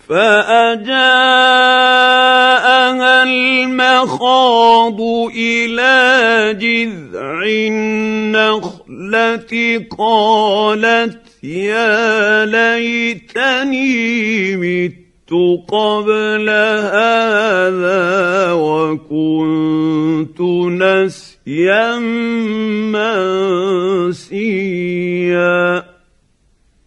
فأجاءها المخاض إلى جذع النخلة قالت يا ليتني مت قبل هذا وكنت نسيا منسيا.